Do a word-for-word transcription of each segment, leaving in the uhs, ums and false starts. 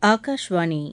ஆகாஷ்வாணி.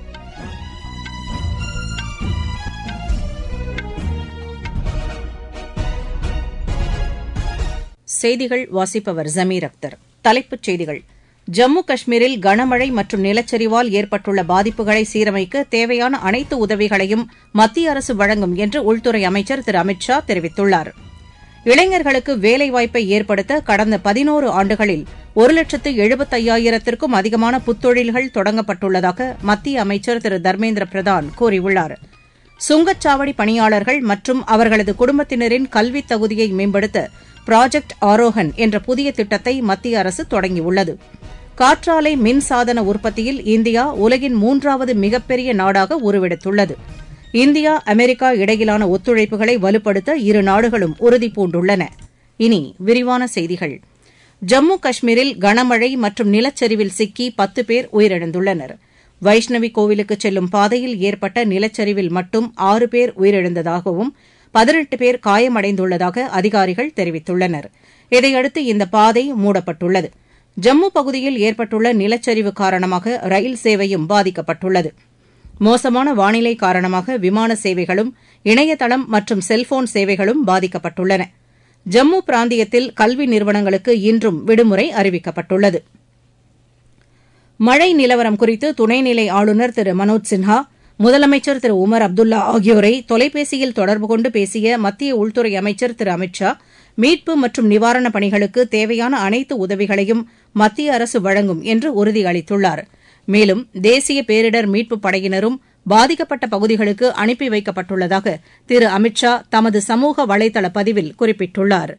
செய்திகள் வாசிப்பவர் ஜமீர் அக்தர். தலைப்புச் செய்திகள். ஜம்மு காஷ்மீரில் கனமழை மற்றும் நிலச்சரிவால் ஏற்பட்டுள்ள பாதிப்புகளை சீரமைக்க தேவையான அனைத்து உதவிகளையும் மத்திய அரசு வழங்கும் என்று உள்துறை அமைச்சர் திரு அமித் ஷா தெரிவித்துள்ளார். இளைஞர்களுக்கு வேலைவாய்ப்பை ஏற்படுத்த கடந்த பதினோரு ஆண்டுகளில் ஒரு லட்சத்து எழுபத்தையாயிரத்திற்கும் அதிகமான புத்தொழில்கள் தொடங்கப்பட்டுள்ளதாக மத்திய அமைச்சர் திரு தர்மேந்திர பிரதான் கூறியுள்ளார். சுங்கச்சாவடி பணியாளர்கள் மற்றும் அவர்களது குடும்பத்தினரின் கல்வித் தகுதியை மேம்படுத்த ப்ராஜெக்ட் ஆரோஹன் என்ற புதிய திட்டத்தை மத்திய அரசு தொடங்கியுள்ளது. காற்றாலை மின்சாதன உற்பத்தியில் இந்தியா உலகின் மூன்றாவது மிகப்பெரிய நாடாக உருவெடுத்துள்ளது. இந்தியா அமெரிக்கா இடையிலான ஒத்துழைப்புகளை வலுப்படுத்த இரு நாடுகளும் உறுதிபூண்டுள்ளன. இனி விரிவான செய்திகள். ஜம்மு காஷ்மீரில் கனமழை மற்றும் நிலச்சரிவில் சிக்கி பத்து பேர் உயிரிழந்துள்ளனர். வைஷ்ணவி கோவிலுக்கு செல்லும் பாதையில் ஏற்பட்ட நிலச்சரிவில் மட்டும் ஆறு பேர் உயிரிழந்ததாகவும் பதினெட்டு பேர் காயமடைந்துள்ளதாக அதிகாரிகள் தெரிவித்துள்ளனர். இதையடுத்து இந்த பாதை மூடப்பட்டுள்ளது. ஜம்மு பகுதியில் ஏற்பட்டுள்ள நிலச்சரிவு காரணமாக ரயில் சேவையும் பாதிக்கப்பட்டுள்ளது. மோசமான வானிலை காரணமாக விமான சேவைகளும் இணையதளம் மற்றும் செல்போன் சேவைகளும் பாதிக்கப்பட்டுள்ளன. ஜம்மு பிராந்தியத்தில் கல்வி நிறுவனங்களுக்கு இன்றும் விடுமுறை அறிவிக்கப்பட்டுள்ளது. மழை நிலவரம் குறித்து துணைநிலை ஆளுநர் திரு மனோஜ் சின்ஹா, முதலமைச்சர் திரு உமர் அப்துல்லா ஆகியோரை தொலைபேசியில் தொடர்பு கொண்டு பேசிய மத்திய உள்துறை அமைச்சர் திரு அமித் ஷா, மீட்பு மற்றும் நிவாரணப் பணிகளுக்கு தேவையான அனைத்து உதவிகளையும் மத்திய அரசு வழங்கும் என்று உறுதியளித்துள்ளார். மேலும் தேசிய பேரிடர் மீட்புப் படையினரும் பாதிக்கப்பட்ட பகுதிகளுக்கு அனுப்பி வைக்கப்பட்டுள்ளதாக திரு அமித் ஷா தமது சமூக வலைதள பதிவில் குறிப்பிட்டுள்ளார்.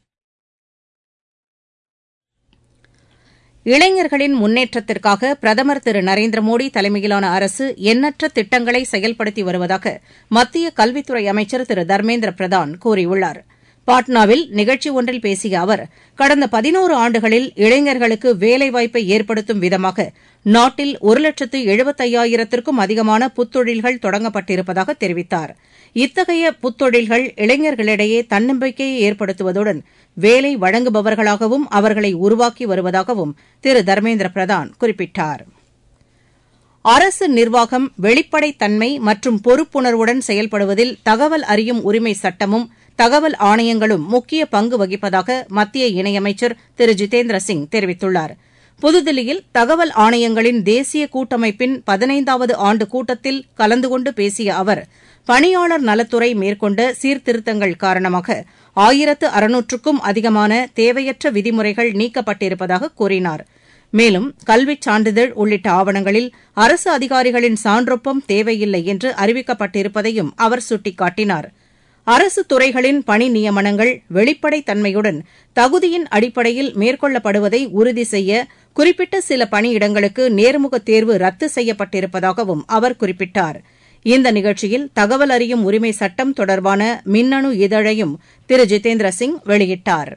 இளைஞர்களின் முன்னேற்றத்திற்காக பிரதமர் திரு நரேந்திர மோடி தலைமையிலான அரசு எண்ணற்ற திட்டங்களை செயல்படுத்தி வருவதாக மத்திய கல்வித்துறை அமைச்சர் திரு தர்மேந்திர பிரதான் கூறியுள்ளார். பாட்னாவில் நிகழ்ச்சி ஒன்றில் பேசிய அவர், கடந்த பதினோரு ஆண்டுகளில் இளைஞர்களுக்கு வேலைவாய்ப்பை ஏற்படுத்தும் விதமாக நாட்டில் ஒரு லட்சத்து எழுபத்தையாயிரத்திற்கும் அதிகமான புத்தொழில்கள் தொடங்கப்பட்டிருப்பதாக தெரிவித்தார். இத்தகைய புத்தொழில்கள் இளைஞர்களிடையே தன்னம்பிக்கையை ஏற்படுத்துவதுடன் வேலை வழங்குபவர்களாகவும் அவர்களை உருவாக்கி வருவதாகவும் திரு தர்மேந்திர பிரதான் குறிப்பிட்டார். அரசு நிர்வாகம் வெளிப்படைத்தன்மை மற்றும் பொறுப்புணர்வுடன் செயல்படுவதில் தகவல் அறியும் உரிமை சட்டமும் தகவல் ஆணையங்களும் முக்கிய பங்கு வகிப்பதாக மத்திய இணையமைச்சர் திரு ஜிதேந்திர சிங் தெரிவித்துள்ளார். புதுதில்லியில் தகவல் ஆணையங்களின் தேசிய கூட்டமைப்பின் பதினைந்தாவது ஆண்டு கூட்டத்தில் கலந்து கொண்டு பேசிய அவர், பணியாளர் நலத்துறை மேற்கொண்ட சீர்திருத்தங்கள் காரணமாக ஆயிரத்து அறுநூற்றுக்கும் அதிகமான தேவையற்ற விதிமுறைகள் நீக்கப்பட்டிருப்பதாக கூறினார். மேலும் கல்விச் சான்றிதழ் உள்ளிட்ட ஆவணங்களில் அரசு அதிகாரிகளின் சான்றொப்பம் தேவையில்லை என்று அறிவிக்கப்பட்டிருப்பதையும் அவர் சுட்டிக்காட்டினார். அரசு துறைகளின் பணி நியமனங்கள் வெளிப்படைத்தன்மையுடன் தகுதியின் அடிப்படையில் மேற்கொள்ளப்படுவதை உறுதி செய்ய குறிப்பிட்ட சில பணியிடங்களுக்கு நேர்முக தேர்வு ரத்து செய்யப்பட்டிருப்பதாகவும் அவர் குறிப்பிட்டார். இந்த நிகழ்ச்சியில் தகவல் அறியும் உரிமை சட்டம் தொடர்பான மின்னணு இதழையும் திரு ஜிதேந்திர சிங் வெளியிட்டார்.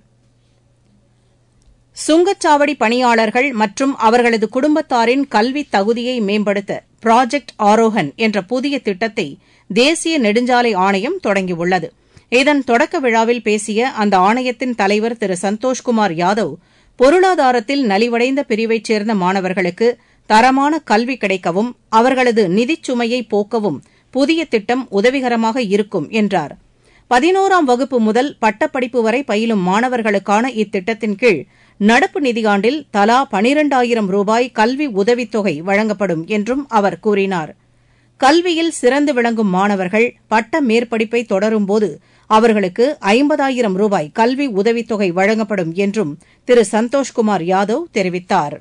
சுங்கச்சாவடி பணியாளர்கள் மற்றும் அவர்களது குடும்பத்தாரின் கல்வித் தகுதியை மேம்படுத்த ப்ராஜெக்ட் ஆரோஹன் என்ற புதிய திட்டத்தை தேசிய நெடுஞ்சாலை ஆணையம் தொடங்கியுள்ளது. இதன் தொடக்க விழாவில் பேசிய அந்த ஆணையத்தின் தலைவர் திரு சந்தோஷ்குமார் யாதவ், பொருளாதாரத்தில் நலிவடைந்த பிரிவைச் சேர்ந்த மாணவர்களுக்கு தரமான கல்வி கிடைக்கவும் அவர்களது நிதிச் சுமையை போக்கவும் புதிய திட்டம் உதவிகரமாக இருக்கும் என்றார். பதினோராம் வகுப்பு முதல் பட்டப்படிப்பு வரை பயிலும் மாணவர்களுக்கான இத்திட்டத்தின் கீழ் நடப்பு நிதியாண்டில் தலா பனிரெண்டாயிரம் ரூபாய் கல்வி உதவித்தொகை வழங்கப்படும் என்றும் அவர் கூறினார். கல்வியில் சிறந்து விளங்கும் மாணவர்கள் பட்ட மேற்படிப்பை தொடரும்போது அவர்களுக்கு ஐம்பதாயிரம் ரூபாய் கல்வி உதவித்தொகை வழங்கப்படும் என்றும் திரு சந்தோஷ்குமார் யாதவ் தெரிவித்தார்.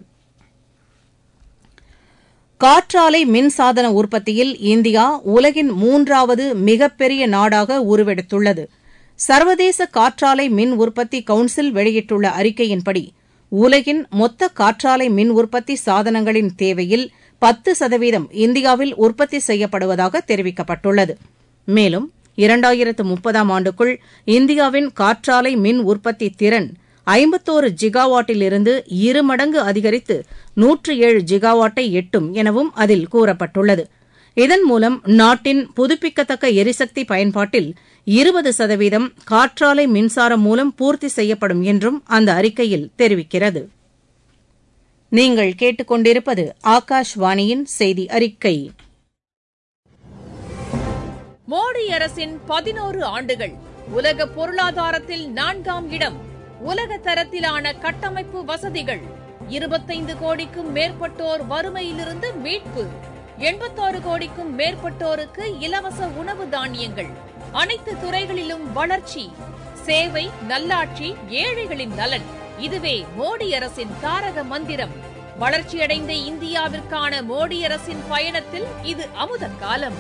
காற்றாலை மின்சாதன உற்பத்தியில் இந்தியா உலகின் மூன்றாவது மிகப்பெரிய நாடாக உருவெடுத்துள்ளது. சர்வதேச காற்றாலை மின் உற்பத்தி கவுன்சில் வெளியிட்டுள்ள அறிக்கையின்படி உலகின் மொத்த காற்றாலை மின் உற்பத்தி சாதனங்களின் தேவையில் பத்து சதவீதம் இந்தியாவில் உற்பத்தி செய்யப்படுவதாக தெரிவிக்கப்பட்டுள்ளது. மேலும் இரண்டாயிரத்து முப்பதாம் ஆண்டுக்குள் இந்தியாவின் காற்றாலை மின் உற்பத்தி திறன் ஐம்பத்தோரு ஜிகாவாட்டிலிருந்து இரு மடங்கு அதிகரித்து நூற்று ஏழு ஜிகாவாட்டை எட்டும் எனவும் அதில் கூறப்பட்டுள்ளது. இதன் மூலம் நாட்டின் புதுப்பிக்கத்தக்க எரிசக்தி பயன்பாட்டில் இருபது சதவீதம் காற்றாலை மின்சாரம் மூலம் பூர்த்தி செய்யப்படும் என்றும் அந்த அறிக்கையில் தெரிவிக்கிறது. நீங்கள் கேட்டுக்கொண்டிருப்பது ஆகாஷ்வாணியின் செய்தி அறிக்கை. மோடி அரசின் பதினோரு ஆண்டுகள். உலக பொருளாதாரத்தில் நான்காம் இடம். உலக தரத்திலான கட்டமைப்பு வசதிகள். இருபத்தைந்து கோடிக்கும் மேற்பட்டோர் வறுமையிலிருந்து மீட்பு. எண்பத்தாறு கோடிக்கும் மேற்பட்டோருக்கு இலவச உணவு தானியங்கள். அனைத்து துறைகளிலும் வளர்ச்சி. சேவை, நல்லாட்சி, ஏழைகளின் நலன். இதுவே மோடி அரசின் தாரக மந்திரம். வளர்ச்சியடைந்த இந்தியாவிற்கான மோடி அரசின் பயணத்தில் இது அமுத காலம்.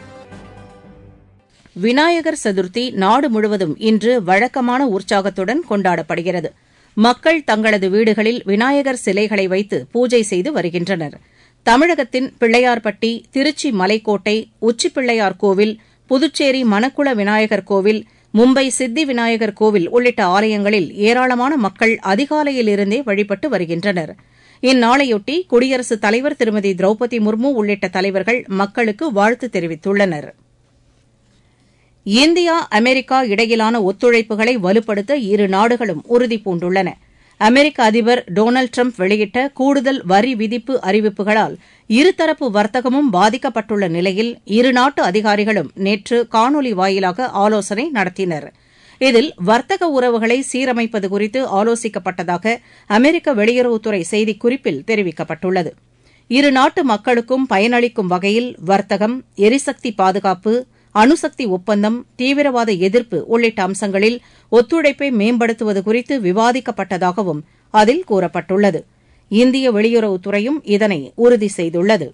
விநாயகர் சதுர்த்தி நாடு முழுவதும் இன்று வழக்கமான உற்சாகத்துடன் கொண்டாடப்படுகிறது. மக்கள் தங்களது வீடுகளில் விநாயகர் சிலைகளை வைத்து பூஜை செய்து வருகின்றனர். தமிழகத்தின் பிள்ளையார்பட்டி, திருச்சி மலைக்கோட்டை, உச்சிப்பிள்ளையார் கோவில், புதுச்சேரி மணக்குள விநாயகர் கோவில், மும்பை சித்தி விநாயகர் கோவில் உள்ளிட்ட ஆலயங்களில் ஏராளமான மக்கள் அதிகாலையிலிருந்தே வழிபட்டு வருகின்றனர். இந்நாளையொட்டி குடியரசுத் தலைவர் திருமதி திரௌபதி முர்மு உள்ளிட்ட தலைவர்கள் மக்களுக்கு வாழ்த்து தெரிவித்துள்ளனர். இந்தியா அமெரிக்கா இடையிலான ஒத்துழைப்புகளை வலுப்படுத்த இரு நாடுகளும் உறுதிபூண்டுள்ளன. அமெரிக்க அதிபர் டொனால்டு டிரம்ப் வெளியிட்ட கூடுதல் வரி விதிப்பு அறிவிப்புகளால் இருதரப்பு வர்த்தகமும் பாதிக்கப்பட்டுள்ள நிலையில் இருநாட்டு அதிகாரிகளும் நேற்று காணொலி வாயிலாக ஆலோசனை நடத்தினர். இதில் வர்த்தக உறவுகளை சீரமைப்பது குறித்து ஆலோசிக்கப்பட்டதாக அமெரிக்க வெளியுறவுத்துறை செய்திக்குறிப்பில் தெரிவிக்கப்பட்டுள்ளது. இருநாட்டு மக்களுக்கும் பயனளிக்கும் வகையில் வர்த்தகம், எரிசக்தி பாதுகாப்பு, அணுசக்தி ஒப்பந்தம், தீவிரவாத எதிர்ப்பு உள்ளிட்ட அம்சங்களில் ஒத்துழைப்பை மேம்படுத்துவது குறித்து விவாதிக்கப்பட்டதாகவும் அதில் கூறப்பட்டுள்ளது. இந்திய வெளியுறவுத்துறையும் இதனை உறுதி செய்துள்ளது.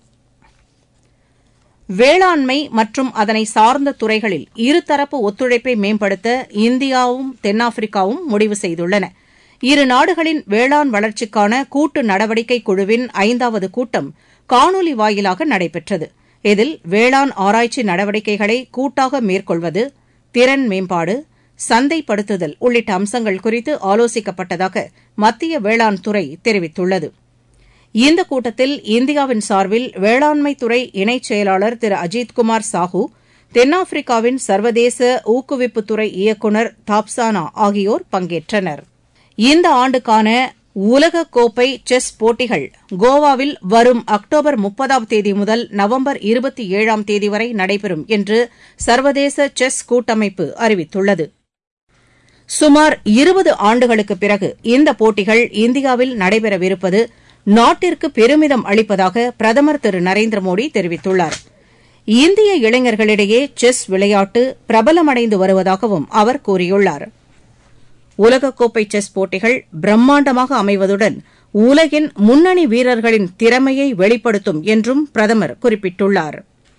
வேளாண்மை மற்றும் அதனை சார்ந்த துறைகளில் இருதரப்பு ஒத்துழைப்பை மேம்படுத்த இந்தியாவும் தென்னாப்பிரிக்காவும் முடிவு செய்துள்ளன. இரு நாடுகளின் வேளாண் வளர்ச்சிக்கான கூட்டு நடவடிக்கை குழுவின் ஐந்தாவது கூட்டம் காணொலி வாயிலாக நடைபெற்றது. இதில் வேளாண் ஆராய்ச்சி நடவடிக்கைகளை கூட்டாக மேற்கொள்வது, திறன் மேம்பாடு, சந்தைப்படுத்துதல் உள்ளிட்ட அம்சங்கள் குறித்து ஆலோசிக்கப்பட்டதாக மத்திய வேளாண் துறை தெரிவித்துள்ளது. இந்த கூட்டத்தில் இந்தியாவின் சார்பில் வேளாண்மைத்துறை இணைச் செயலாளர் திரு அஜித்குமார் சாஹூ, தென்னாப்பிரிக்காவின் சர்வதேச ஊக்குவிப்புத்துறை இயக்குநர் தாப்சானா ஆகியோர் பங்கேற்றனர். இந்த ஆண்டுக்கான உலகக்கோப்பை செஸ் போட்டிகள் கோவாவில் வரும் அக்டோபர் முப்பதாம் தேதி முதல் நவம்பர் இருபத்தி ஏழாம் தேதி வரை நடைபெறும் என்று சர்வதேச செஸ் கூட்டமைப்பு அறிவித்துள்ளது. சுமார் இருபது ஆண்டுகளுக்கு பிறகு இந்த போட்டிகள் இந்தியாவில் நடைபெறவிருப்பது நாட்டிற்கு பெருமிதம் அளிப்பதாக பிரதமர் திரு நரேந்திர மோடி தெரிவித்துள்ளார். இந்திய இளைஞர்களிடையே செஸ் விளையாட்டு பிரபலமடைந்து வருவதாகவும் அவர் கூறியுள்ளார். உலகக்கோப்பை செஸ் போட்டிகள் பிரம்மாண்டமாக அமைவதுடன் உலகின் முன்னணி வீரர்களின் திறமையை வெளிப்படுத்தும் என்றும் பிரதமர் குறிப்பிட்டுள்ளார்.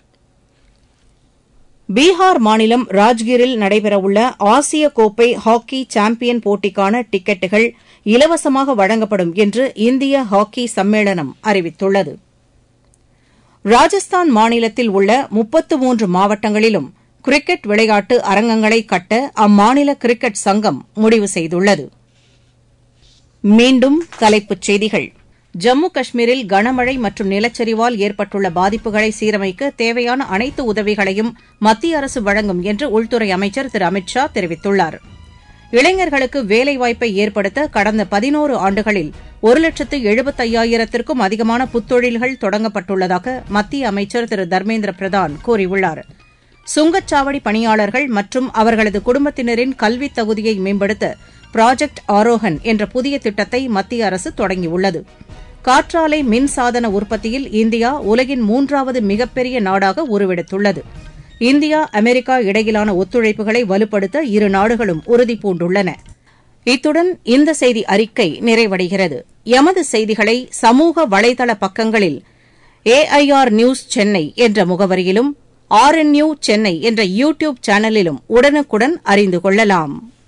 பீகார் மாநிலம் ராஜ்கிரில் நடைபெறவுள்ள ஆசிய கோப்பை ஹாக்கி சாம்பியன் போட்டிக்கான டிக்கெட்டுகள் இலவசமாக வழங்கப்படும் என்று இந்திய ஹாக்கி சம்மேளனம் அறிவித்துள்ளது. ராஜஸ்தான் மாநிலத்தில் உள்ள முப்பத்து மூன்று மாவட்டங்களிலும் கிரிக்கெட் விளையாட்டு அரங்கங்களை கட்ட அம்மாநில கிரிக்கெட் சங்கம் முடிவு செய்துள்ளது. மீண்டும் தலைப்புச் செய்திகள். ஜம்மு காஷ்மீரில் கனமழை மற்றும் நிலச்சரிவால் ஏற்பட்டுள்ள பாதிப்புகளை சீரமைக்க தேவையான அனைத்து உதவிகளையும் மத்திய அரசு வழங்கும் என்று உள்துறை அமைச்சர் திரு அமித் ஷா தெரிவித்துள்ளார். இளைஞர்களுக்கு வேலைவாய்ப்பை ஏற்படுத்த கடந்த பதினோரு ஆண்டுகளில் ஒரு லட்சத்து எழுபத்தையாயிரத்திற்கும் அதிகமான புத்தொழில்கள் தொடங்கப்பட்டுள்ளதாக மத்திய அமைச்சர் திரு தர்மேந்திர பிரதான் கூறியுள்ளார். சுங்கச்சாவடி பணியாளர்கள் மற்றும் அவர்களது குடும்பத்தினரின் கல்வித் தகுதியை மேம்படுத்த ப்ராஜெக்ட் ஆரோஹன் என்ற புதிய திட்டத்தை மத்திய அரசு தொடங்கியுள்ளது. காற்றாலை மின்சாதன உற்பத்தியில் இந்தியா உலகின் மூன்றாவது மிகப்பெரிய நாடாக உருவெடுத்துள்ளது. இந்தியா அமெரிக்கா இடையிலான ஒத்துழைப்புகளை வலுப்படுத்த இரு நாடுகளும் உறுதிபூண்டுள்ளன. இத்துடன் இந்த செய்தி அறிக்கை நிறைவடைகிறது. எமது செய்திகளை சமூக வலைதள பக்கங்களில் ஏஐஆர் நியூஸ் சென்னை என்ற முகவரியிலும் ஆர்என்யூ சென்னை என்ற யூ டியூப் சேனலிலும் உடனுக்குடன் அறிந்து கொள்ளலாம்.